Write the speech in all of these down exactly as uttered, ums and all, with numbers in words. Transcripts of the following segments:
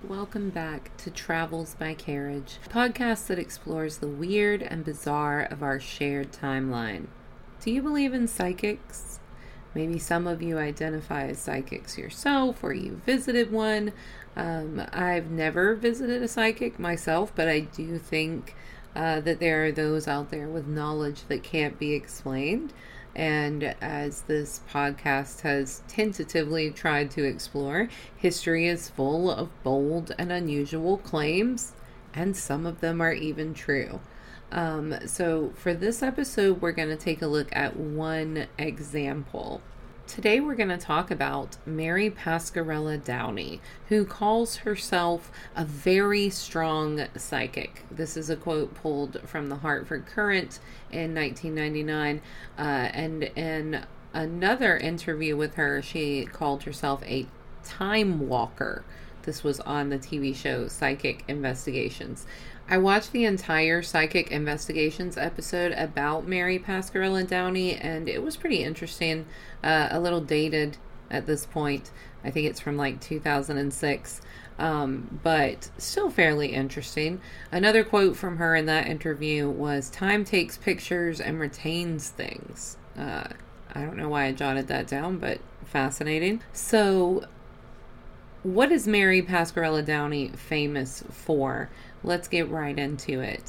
Welcome back to Travels by Carriage, a podcast that explores the weird and bizarre of our shared timeline. Do you believe in psychics? Maybe some of you identify as psychics yourself, or you visited one. Um, I've never visited a psychic myself, but I do think uh, that there are those out there with knowledge that can't be explained. And as this podcast has tentatively tried to explore, history is full of bold and unusual claims, and some of them are even true. Um, so for this episode, we're going to take a look at one example. Today we're going to talk about Mary Pasquarella Downey, who calls herself a very strong psychic. This is a quote pulled from the Hartford Courant in nineteen ninety-nine, uh, and in another interview with her, she called herself a time walker. This was on the T V show Psychic Investigations. I watched the entire Psychic Investigations episode about Mary Pasquarella Downey, and it was pretty interesting. Uh, a little dated at this point. I think it's from like two thousand six, um, but still fairly interesting. Another quote from her in that interview was, "Time takes pictures and retains things." Uh, I don't know why I jotted that down, but fascinating. So, what is Mary Pasquarella Downey famous for? Let's get right into it.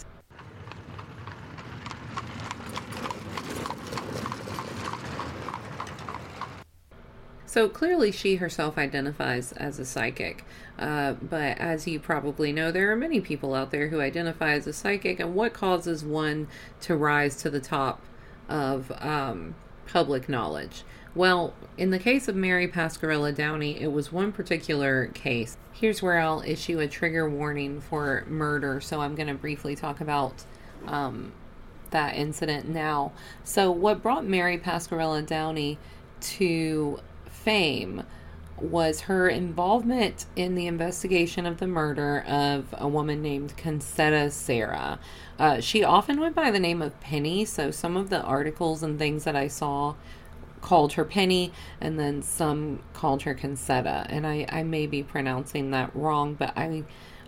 So clearly she herself identifies as a psychic, uh, but as you probably know, there are many people out there who identify as a psychic, and what causes one to rise to the top of um, public knowledge? Well, in the case of Mary Pasquarella Downey, it was one particular case. Here's where I'll issue a trigger warning for murder, so I'm going to briefly talk about um, that incident now. So what brought Mary Pasquarella Downey to fame was her involvement in the investigation of the murder of a woman named Concetta Sarah. Uh, she often went by the name of Penny, so some of the articles and things that I saw called her Penny, and then some called her Concetta, and I, I may be pronouncing that wrong, but I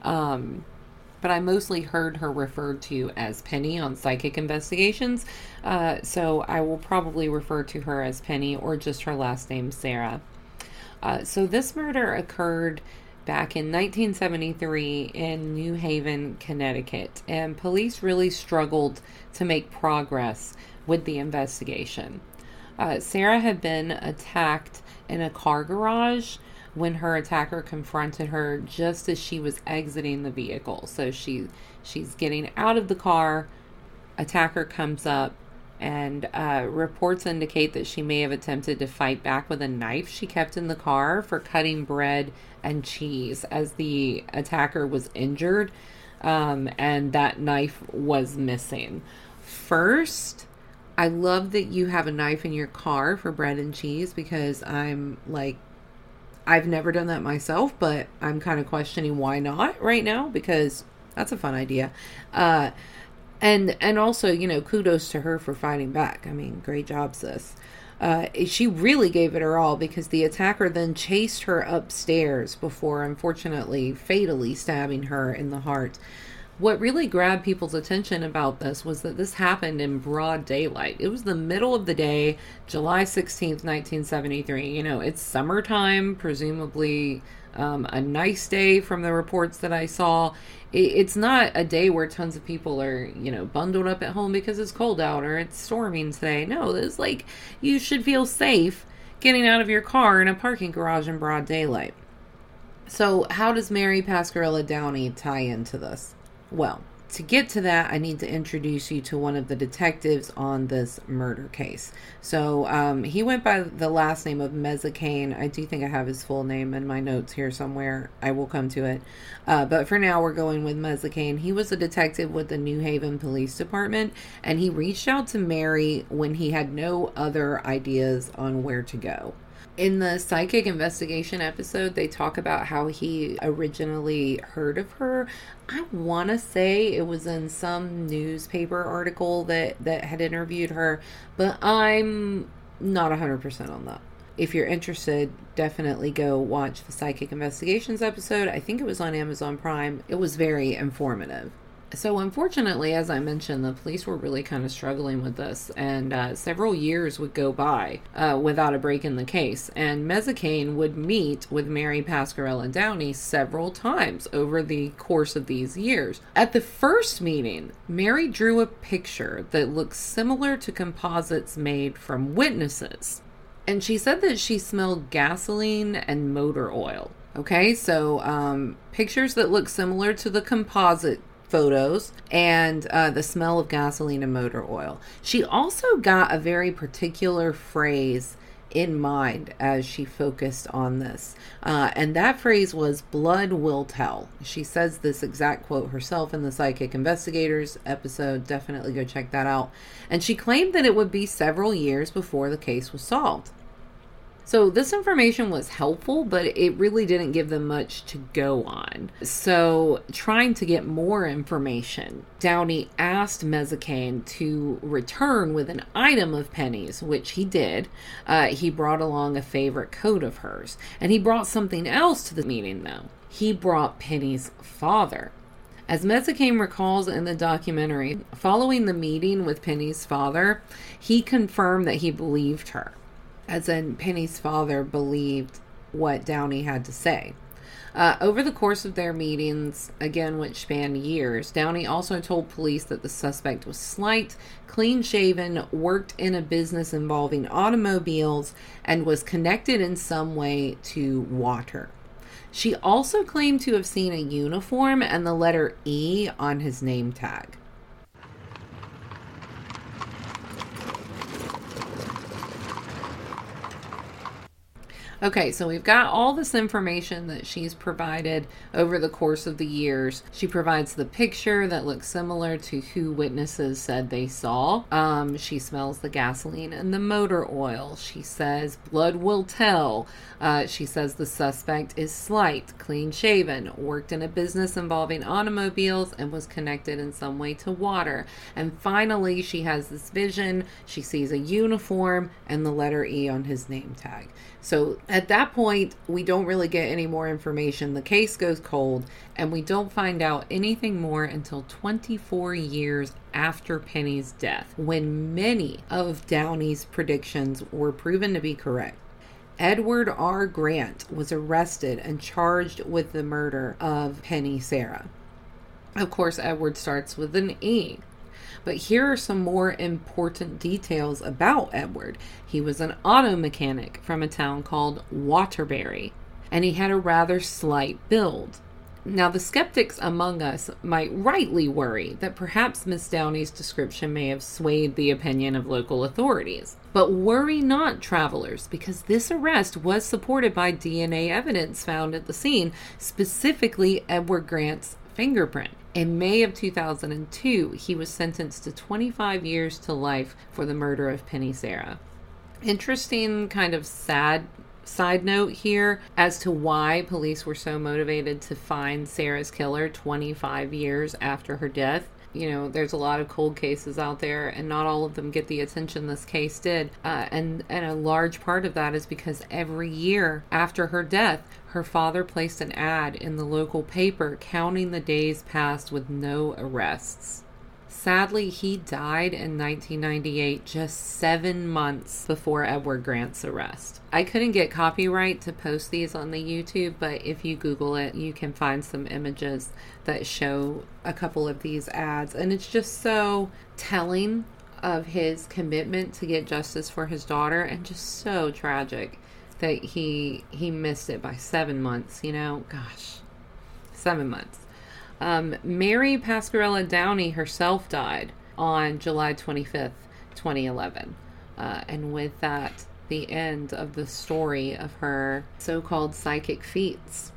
um, but I mostly heard her referred to as Penny on Psychic Investigations, uh, so I will probably refer to her as Penny or just her last name, Sarah. Uh, so this murder occurred back in nineteen seventy-three in New Haven, Connecticut, and police really struggled to make progress with the investigation. Uh, Sarah had been attacked in a car garage when her attacker confronted her just as she was exiting the vehicle. So she she's getting out of the car, attacker comes up, and uh, reports indicate that she may have attempted to fight back with a knife she kept in the car for cutting bread and cheese as the attacker was injured, um, and that knife was missing. First, I love that you have a knife in your car for bread and cheese, because I'm like, I've never done that myself, but I'm kind of questioning why not right now, because that's a fun idea. Uh, and, and also, you know, kudos to her for fighting back. I mean, great job, sis. Uh, she really gave it her all, because the attacker then chased her upstairs before, unfortunately, fatally stabbing her in the heart. What really grabbed people's attention about this was that this happened in broad daylight. It was the middle of the day, July sixteenth, nineteen seventy-three. You know, it's summertime, presumably um, a nice day from the reports that I saw. It, it's not a day where tons of people are, you know, bundled up at home because it's cold out or it's storming today. No, it's like you should feel safe getting out of your car in a parking garage in broad daylight. So how does Mary Pasquarella Downey tie into this? Well, to get to that, I need to introduce you to one of the detectives on this murder case. So um, he went by the last name of Mezzacane. I do think I have his full name in my notes here somewhere. I will come to it. Uh, but for now, we're going with Mezzacane. He was a detective with the New Haven Police Department, and he reached out to Mary when he had no other ideas on where to go. In the Psychic Investigation episode, they talk about how he originally heard of her. I want to say it was in some newspaper article that, that had interviewed her, but I'm not one hundred percent on that. if you're interested, definitely go watch the Psychic Investigations episode. I think it was on Amazon Prime. It was very informative. So unfortunately, as I mentioned, the police were really kind of struggling with this, and uh, several years would go by uh, without a break in the case. And Mazikane would meet with Mary Pasquarella Downey several times over the course of these years. At the first meeting, Mary drew a picture that looked similar to composites made from witnesses. And she said that she smelled gasoline and motor oil. Okay, so um, pictures that look similar to the composite photos and uh, the smell of gasoline and motor oil. She also got a very particular phrase in mind as she focused on this. Uh, and that phrase was "blood will tell." She says this exact quote herself in the Psychic Investigators episode. Definitely go check that out. And she claimed that it would be several years before the case was solved. So this information was helpful, but it really didn't give them much to go on. So trying to get more information, Downey asked Mazikane to return with an item of Penny's, which he did. Uh, he brought along a favorite coat of hers. And he brought something else to the meeting, though. He brought Penny's father. As Mazikane recalls in the documentary, following the meeting with Penny's father, he confirmed that he believed her. As in, Penny's father believed what Downey had to say. Uh, over the course of their meetings, again, which spanned years, Downey also told police that the suspect was slight, clean-shaven, worked in a business involving automobiles, and was connected in some way to water. She also claimed to have seen a uniform and the letter E on his name tag. Okay, so we've got all this information that she's provided over the course of the years. She provides the picture that looks similar to who witnesses said they saw. Um, she smells the gasoline and the motor oil. She says blood will tell. Uh, she says the suspect is slight, clean-shaven, worked in a business involving automobiles, and was connected in some way to water. And finally, she has this vision. She sees a uniform and the letter E on his name tag. So at that point, we don't really get any more information. The case goes cold, and we don't find out anything more until twenty-four years after Penny's death, when many of Downey's predictions were proven to be correct. Edward R. Grant was arrested and charged with the murder of Penny Sarah. Of course, Edward starts with an E. But here are some more important details about Edward. He was an auto mechanic from a town called Waterbury, and he had a rather slight build. Now, the skeptics among us might rightly worry that perhaps Miss Downey's description may have swayed the opinion of local authorities. But worry not, travelers, because this arrest was supported by D N A evidence found at the scene, specifically Edward Grant's fingerprint. In May of two thousand two, he was sentenced to twenty-five years to life for the murder of Penny Sarah. Interesting kind of sad side note here as to why police were so motivated to find Sarah's killer twenty-five years after her death. You know, there's a lot of cold cases out there, and not all of them get the attention this case did. Uh, and, and a large part of that is because every year after her death, her father placed an ad in the local paper counting the days passed with no arrests. Sadly, he died in nineteen ninety-eight, just seven months before Edward Grant's arrest. I couldn't get copyright to post these on the YouTube, but if you Google it, you can find some images that show a couple of these ads. And it's just so telling of his commitment to get justice for his daughter, and just so tragic that he he missed it by seven months, you know? Gosh, seven months. Um, Mary Pasquarella Downey herself died on July twenty-fifth, twenty eleven. Uh, and with that, the end of the story of her so-called psychic feats.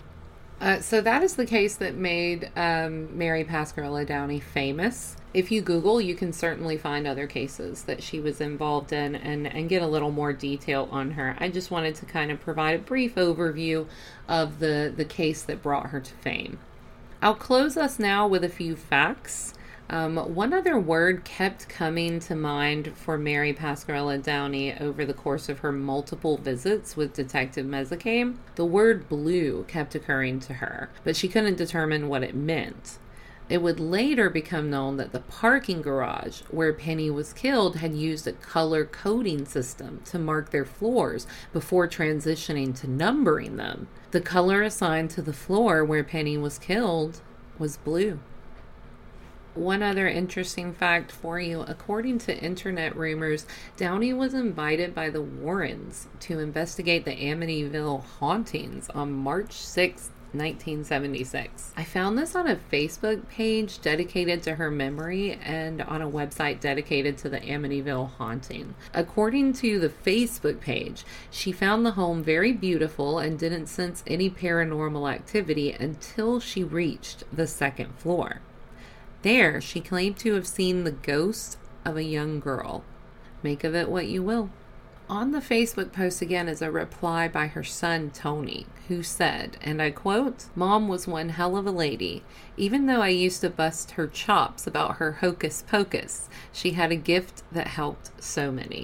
Uh, so that is the case that made um, Mary Pasquarella Downey famous. If you Google, you can certainly find other cases that she was involved in and, and get a little more detail on her. I just wanted to kind of provide a brief overview of the, the case that brought her to fame. I'll close us now with a few facts. Um, one other word kept coming to mind for Mary Pasquarella Downey over the course of her multiple visits with Detective Mezekame. The word blue kept occurring to her, but she couldn't determine what it meant. It would later become known that the parking garage where Penny was killed had used a color coding system to mark their floors before transitioning to numbering them. The color assigned to the floor where Penny was killed was blue. One other interesting fact for you, according to internet rumors, Downey was invited by the Warrens to investigate the Amityville hauntings on March sixth, nineteen seventy-six. I found this on a Facebook page dedicated to her memory and on a website dedicated to the Amityville haunting. According to the Facebook page, she found the home very beautiful and didn't sense any paranormal activity until she reached the second floor. There, she claimed to have seen the ghost of a young girl. Make of it what you will. On the Facebook post again is a reply by her son, Tony, who said, and I quote, "Mom was one hell of a lady. Even though I used to bust her chops about her hocus pocus, she had a gift that helped so many."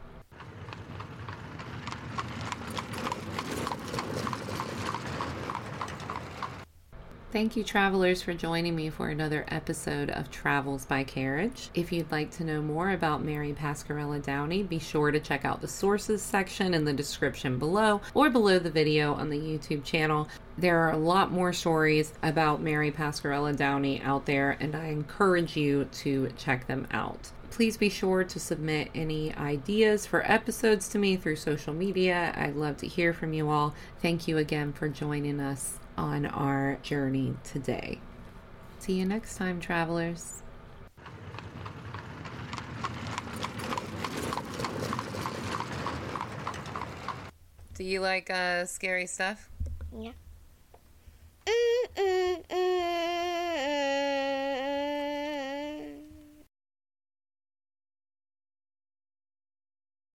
Thank you, travelers, for joining me for another episode of Travels by Carriage. If you'd like to know more about Mary Pasquarella Downey, be sure to check out the sources section in the description below or below the video on the YouTube channel. There are a lot more stories about Mary Pasquarella Downey out there, and I encourage you to check them out. Please be sure to submit any ideas for episodes to me through social media. I'd love to hear from you all. Thank you again for joining us on our journey today. See you next time, travelers. Do you like uh, scary stuff? Yeah. Mm, mm, mm.